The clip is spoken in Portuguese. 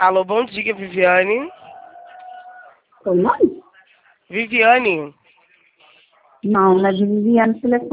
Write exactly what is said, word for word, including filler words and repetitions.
Alô, bom dia, Viviane. Seu nome? Viviane. Não, não é de Viviane, telefone.